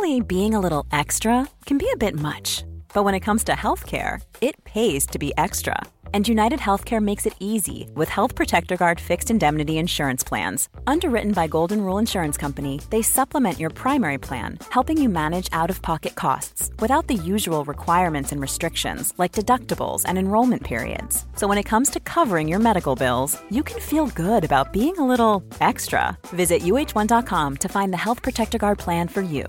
Normally, being a little extra can be a bit much. But when it comes to healthcare, it pays to be extra. And United Healthcare makes it easy with Health Protector Guard fixed indemnity insurance plans. Underwritten by Golden Rule Insurance Company, they supplement your primary plan, helping you manage out-of-pocket costs without the usual requirements and restrictions like deductibles and enrollment periods. So when it comes to covering your medical bills, you can feel good about being a little extra. Visit uh1.com to find the Health Protector Guard plan for you.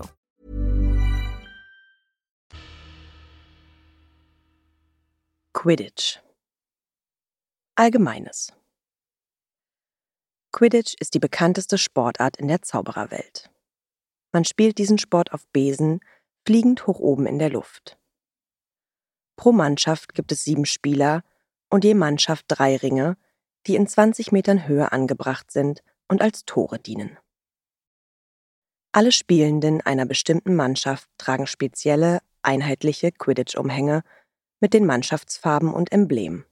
Quidditch. Allgemeines. Quidditch ist die bekannteste Sportart in der Zaubererwelt. Man spielt diesen Sport auf Besen, fliegend hoch oben in der Luft. Pro Mannschaft gibt es 7 Spieler und je Mannschaft 3 Ringe, die in 20 Metern Höhe angebracht sind und als Tore dienen. Alle Spielenden einer bestimmten Mannschaft tragen spezielle, einheitliche Quidditch-Umhänge mit den Mannschaftsfarben und Emblemen.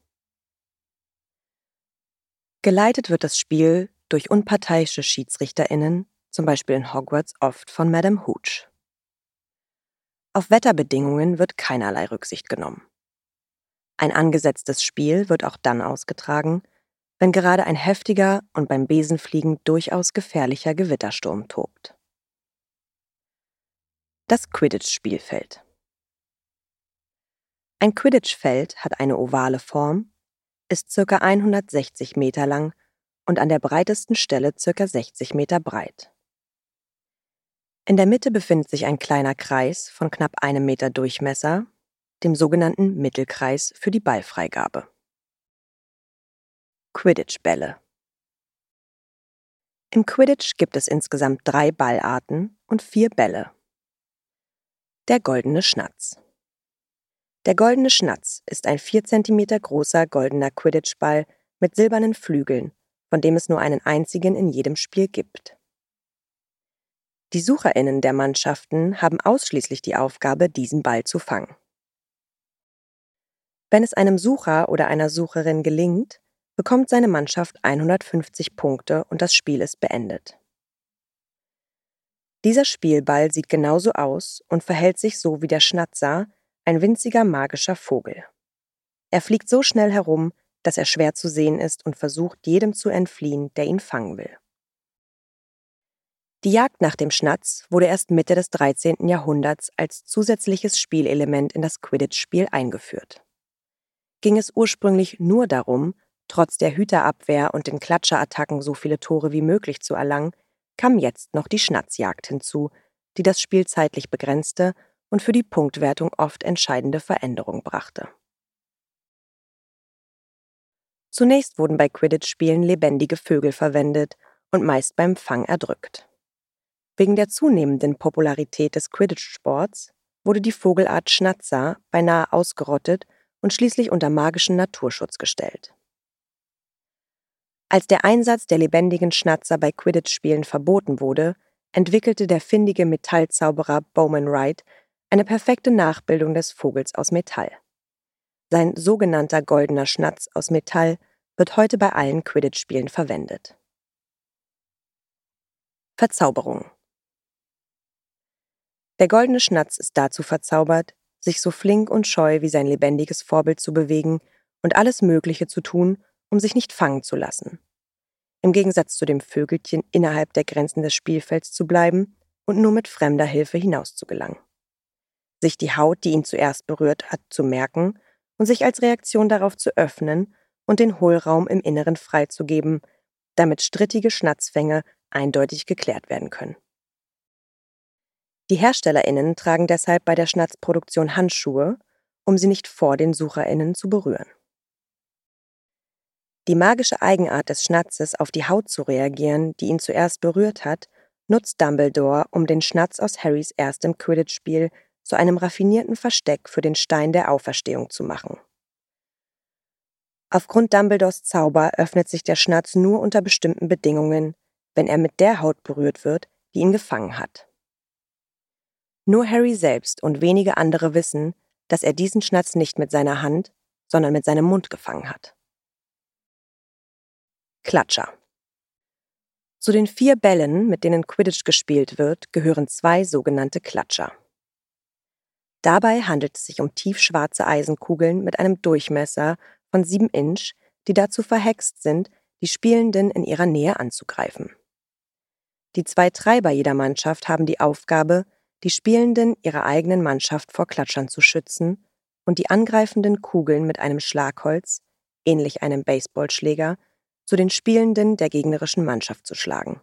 Geleitet wird das Spiel durch unparteiische SchiedsrichterInnen, zum Beispiel in Hogwarts oft von Madame Hooch. Auf Wetterbedingungen wird keinerlei Rücksicht genommen. Ein angesetztes Spiel wird auch dann ausgetragen, wenn gerade ein heftiger und beim Besenfliegen durchaus gefährlicher Gewittersturm tobt. Das Quidditch-Spielfeld. Ein Quidditch-Feld hat eine ovale Form, ist ca. 160 Meter lang und an der breitesten Stelle ca. 60 Meter breit. In der Mitte befindet sich ein kleiner Kreis von knapp 1 Meter Durchmesser, dem sogenannten Mittelkreis für die Ballfreigabe. Quidditch-Bälle. Im Quidditch gibt es insgesamt 3 Ballarten und 4 Bälle. Der goldene Schnatz. Der goldene Schnatz ist ein 4 cm großer goldener Quidditch-Ball mit silbernen Flügeln, von dem es nur einen einzigen in jedem Spiel gibt. Die SucherInnen der Mannschaften haben ausschließlich die Aufgabe, diesen Ball zu fangen. Wenn es einem Sucher oder einer Sucherin gelingt, bekommt seine Mannschaft 150 Punkte und das Spiel ist beendet. Dieser Spielball sieht genauso aus und verhält sich so wie der Schnatzer, ein winziger magischer Vogel. Er fliegt so schnell herum, dass er schwer zu sehen ist und versucht, jedem zu entfliehen, der ihn fangen will. Die Jagd nach dem Schnatz wurde erst Mitte des 13. Jahrhunderts als zusätzliches Spielelement in das Quidditch-Spiel eingeführt. Ging es ursprünglich nur darum, trotz der Hüterabwehr und den Klatscherattacken so viele Tore wie möglich zu erlangen, kam jetzt noch die Schnatzjagd hinzu, die das Spiel zeitlich begrenzte und für die Punktwertung oft entscheidende Veränderungen brachte. Zunächst wurden bei Quidditch-Spielen lebendige Vögel verwendet und meist beim Fang erdrückt. Wegen der zunehmenden Popularität des Quidditch-Sports wurde die Vogelart Schnatzer beinahe ausgerottet und schließlich unter magischen Naturschutz gestellt. Als der Einsatz der lebendigen Schnatzer bei Quidditch-Spielen verboten wurde, entwickelte der findige Metallzauberer Bowman Wright eine perfekte Nachbildung des Vogels aus Metall. Sein sogenannter goldener Schnatz aus Metall wird heute bei allen Quidditch-Spielen verwendet. Verzauberung. Der goldene Schnatz ist dazu verzaubert, sich so flink und scheu wie sein lebendiges Vorbild zu bewegen und alles Mögliche zu tun, um sich nicht fangen zu lassen. Im Gegensatz zu dem Vögelchen innerhalb der Grenzen des Spielfelds zu bleiben und nur mit fremder Hilfe hinauszugelangen. Sich die Haut, die ihn zuerst berührt hat, zu merken und sich als Reaktion darauf zu öffnen und den Hohlraum im Inneren freizugeben, damit strittige Schnatzfänge eindeutig geklärt werden können. Die HerstellerInnen tragen deshalb bei der Schnatzproduktion Handschuhe, um sie nicht vor den SucherInnen zu berühren. Die magische Eigenart des Schnatzes, auf die Haut zu reagieren, die ihn zuerst berührt hat, nutzt Dumbledore, um den Schnatz aus Harrys erstem Quidditch-Spiel zu einem raffinierten Versteck für den Stein der Auferstehung zu machen. Aufgrund Dumbledores Zauber öffnet sich der Schnatz nur unter bestimmten Bedingungen, wenn er mit der Haut berührt wird, die ihn gefangen hat. Nur Harry selbst und wenige andere wissen, dass er diesen Schnatz nicht mit seiner Hand, sondern mit seinem Mund gefangen hat. Klatscher. Zu den 4 Bällen, mit denen Quidditch gespielt wird, gehören 2 sogenannte Klatscher. Dabei handelt es sich um tiefschwarze Eisenkugeln mit einem Durchmesser von 7 Inch, die dazu verhext sind, die Spielenden in ihrer Nähe anzugreifen. Die 2 Treiber jeder Mannschaft haben die Aufgabe, die Spielenden ihrer eigenen Mannschaft vor Klatschern zu schützen und die angreifenden Kugeln mit einem Schlagholz, ähnlich einem Baseballschläger, zu den Spielenden der gegnerischen Mannschaft zu schlagen.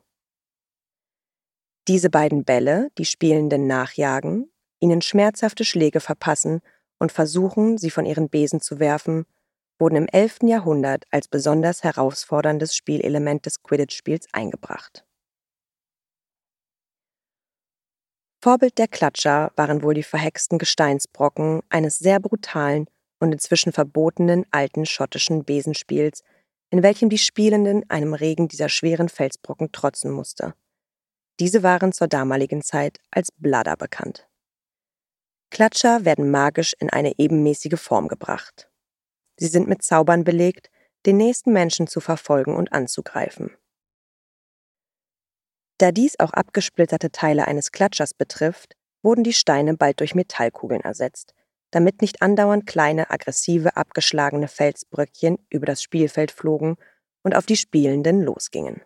Diese beiden Bälle, die Spielenden nachjagen, ihnen schmerzhafte Schläge verpassen und versuchen, sie von ihren Besen zu werfen, wurden im 11. Jahrhundert als besonders herausforderndes Spielelement des Quidditch-Spiels eingebracht. Vorbild der Klatscher waren wohl die verhexten Gesteinsbrocken eines sehr brutalen und inzwischen verbotenen alten schottischen Besenspiels, in welchem die Spielenden einem Regen dieser schweren Felsbrocken trotzen musste. Diese waren zur damaligen Zeit als Bladder bekannt. Klatscher werden magisch in eine ebenmäßige Form gebracht. Sie sind mit Zaubern belegt, den nächsten Menschen zu verfolgen und anzugreifen. Da dies auch abgesplitterte Teile eines Klatschers betrifft, wurden die Steine bald durch Metallkugeln ersetzt, damit nicht andauernd kleine, aggressive, abgeschlagene Felsbröckchen über das Spielfeld flogen und auf die Spielenden losgingen.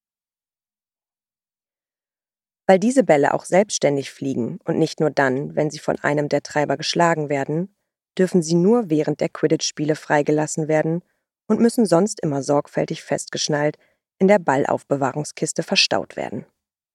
Weil diese Bälle auch selbstständig fliegen und nicht nur dann, wenn sie von einem der Treiber geschlagen werden, dürfen sie nur während der Quidditch-Spiele freigelassen werden und müssen sonst immer sorgfältig festgeschnallt in der Ballaufbewahrungskiste verstaut werden.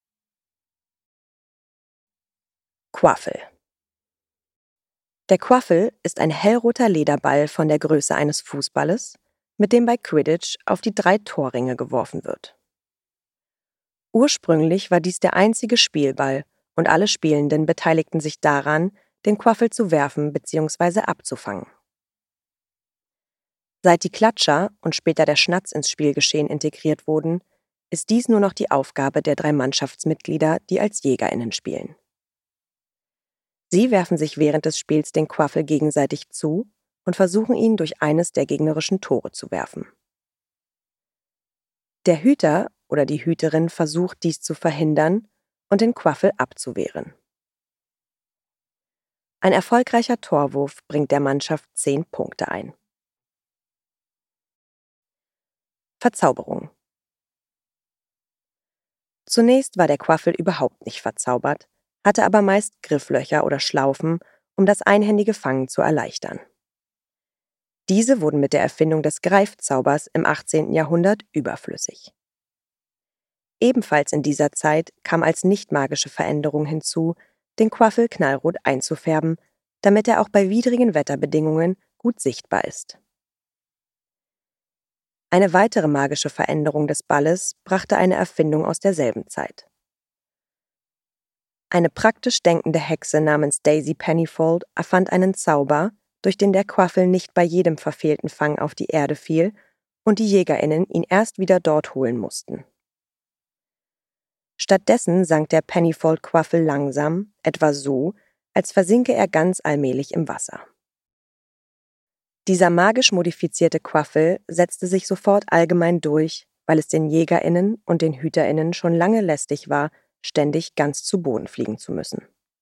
Quaffel. Der Quaffel ist ein hellroter Lederball von der Größe eines Fußballes, mit dem bei Quidditch auf die 3 Torringe geworfen wird. Ursprünglich war dies der einzige Spielball und alle Spielenden beteiligten sich daran, den Quaffel zu werfen bzw. abzufangen. Seit die Klatscher und später der Schnatz ins Spielgeschehen integriert wurden, ist dies nur noch die Aufgabe der 3 Mannschaftsmitglieder, die als JägerInnen spielen. Sie werfen sich während des Spiels den Quaffel gegenseitig zu und versuchen ihn durch eines der gegnerischen Tore zu werfen. Der Hüter oder die Hüterin versucht, dies zu verhindern und den Quaffel abzuwehren. Ein erfolgreicher Torwurf bringt der Mannschaft 10 Punkte ein. Verzauberung. Zunächst war der Quaffel überhaupt nicht verzaubert, hatte aber meist Grifflöcher oder Schlaufen, um das einhändige Fangen zu erleichtern. Diese wurden mit der Erfindung des Greifzaubers im 18. Jahrhundert überflüssig. Ebenfalls in dieser Zeit kam als nicht-magische Veränderung hinzu, den Quaffel knallrot einzufärben, damit er auch bei widrigen Wetterbedingungen gut sichtbar ist. Eine weitere magische Veränderung des Balles brachte eine Erfindung aus derselben Zeit. Eine praktisch denkende Hexe namens Daisy Pennyfold erfand einen Zauber, durch den der Quaffel nicht bei jedem verfehlten Fang auf die Erde fiel und die JägerInnen ihn erst wieder dort holen mussten. Stattdessen sank der Pennyfold-Quaffel langsam, etwa so, als versinke er ganz allmählich im Wasser. Dieser magisch modifizierte Quaffel setzte sich sofort allgemein durch, weil es den JägerInnen und den HüterInnen schon lange lästig war, ständig ganz zu Boden fliegen zu müssen.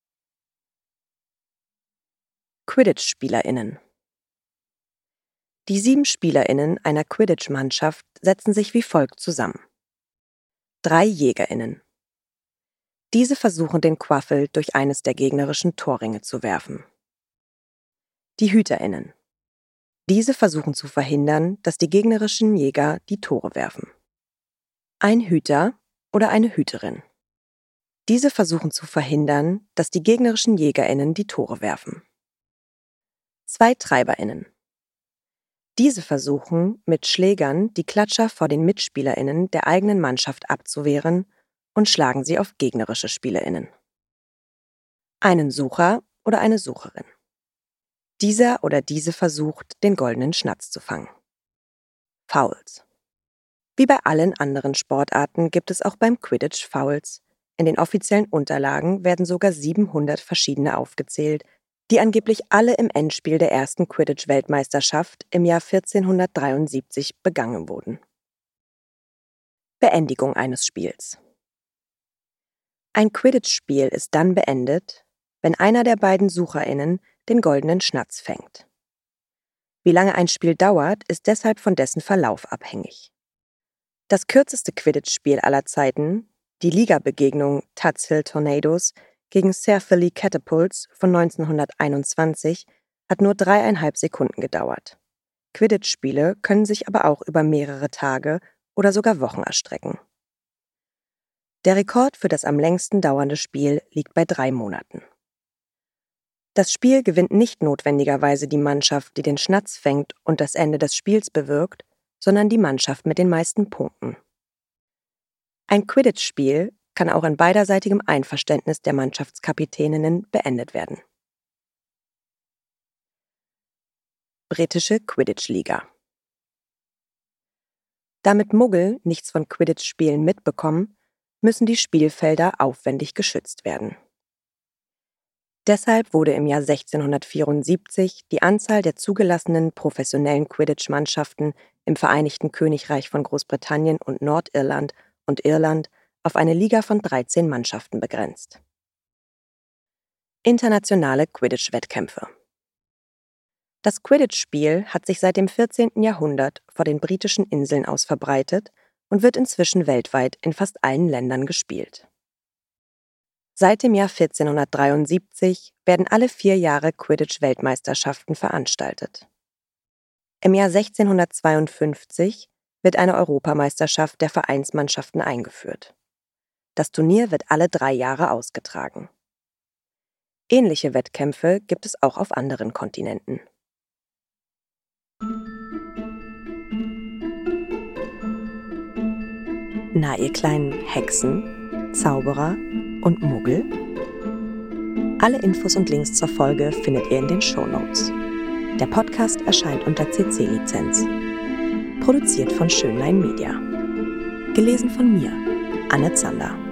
Quidditch-SpielerInnen. Die 7 SpielerInnen einer Quidditch-Mannschaft setzen sich wie folgt zusammen. 3 JägerInnen. Diese versuchen, den Quaffel durch eines der gegnerischen Torringe zu werfen. Die HüterInnen. Diese versuchen zu verhindern, dass die gegnerischen Jäger die Tore werfen. Ein Hüter oder eine Hüterin. Diese versuchen zu verhindern, dass die gegnerischen JägerInnen die Tore werfen. 2 TreiberInnen. Diese versuchen, mit Schlägern die Klatscher vor den MitspielerInnen der eigenen Mannschaft abzuwehren und schlagen sie auf gegnerische SpielerInnen. Einen Sucher oder eine Sucherin. Dieser oder diese versucht, den goldenen Schnatz zu fangen. Fouls. Wie bei allen anderen Sportarten gibt es auch beim Quidditch Fouls. In den offiziellen Unterlagen werden sogar 700 verschiedene aufgezählt, die angeblich alle im Endspiel der ersten Quidditch-Weltmeisterschaft im Jahr 1473 begangen wurden. Beendigung eines Spiels. Ein Quidditch-Spiel ist dann beendet, wenn einer der beiden SucherInnen den goldenen Schnatz fängt. Wie lange ein Spiel dauert, ist deshalb von dessen Verlauf abhängig. Das kürzeste Quidditch-Spiel aller Zeiten, die Ligabegegnung Tuds Hill Tornadoes gegen Caerphilly Catapults von 1921, hat nur 3,5 Sekunden gedauert. Quidditch-Spiele können sich aber auch über mehrere Tage oder sogar Wochen erstrecken. Der Rekord für das am längsten dauernde Spiel liegt bei 3 Monaten. Das Spiel gewinnt nicht notwendigerweise die Mannschaft, die den Schnatz fängt und das Ende des Spiels bewirkt, sondern die Mannschaft mit den meisten Punkten. Ein Quidditch-Spiel kann auch in beiderseitigem Einverständnis der Mannschaftskapitäninnen beendet werden. Britische Quidditch-Liga. Damit Muggel nichts von Quidditch-Spielen mitbekommen, müssen die Spielfelder aufwendig geschützt werden. Deshalb wurde im Jahr 1674 die Anzahl der zugelassenen professionellen Quidditch-Mannschaften im Vereinigten Königreich von Großbritannien und Nordirland und Irland auf eine Liga von 13 Mannschaften begrenzt. Internationale Quidditch-Wettkämpfe. Das Quidditch-Spiel hat sich seit dem 14. Jahrhundert vor den britischen Inseln aus verbreitet und wird inzwischen weltweit in fast allen Ländern gespielt. Seit dem Jahr 1473 werden alle 4 Jahre Quidditch-Weltmeisterschaften veranstaltet. Im Jahr 1652 wird eine Europameisterschaft der Vereinsmannschaften eingeführt. Das Turnier wird alle 3 Jahre ausgetragen. Ähnliche Wettkämpfe gibt es auch auf anderen Kontinenten. Na, ihr kleinen Hexen, Zauberer und Muggel? Alle Infos und Links zur Folge findet ihr in den Shownotes. Der Podcast erscheint unter CC-Lizenz. Produziert von Schönlein Media. Gelesen von mir, Anne Zander.